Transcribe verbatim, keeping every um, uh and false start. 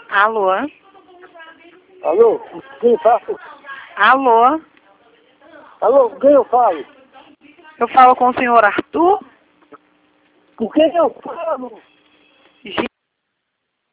Alô? Alô? Quem fala? Alô? Alô? Quem eu falo? Eu falo com o senhor Arthur? Com quem eu falo?